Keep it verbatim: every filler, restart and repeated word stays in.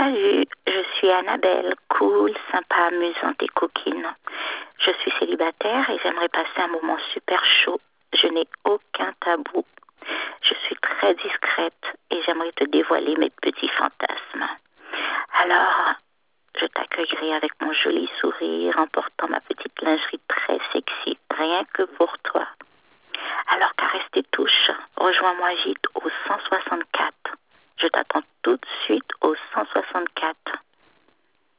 Salut, je suis Annabelle, cool, sympa, amusante et coquine. Je suis célibataire et j'aimerais passer un moment super chaud. Je n'ai aucun tabou. Je suis très discrète et j'aimerais te dévoiler mes petits fantasmes. Alors, je t'accueillerai avec mon joli sourire en portant ma petite lingerie très sexy, rien que pour toi. Alors caresse tes touches, rejoins-moi vite au cent soixante-quatre. Je t'attends tout de suite au cent soixante-quatre.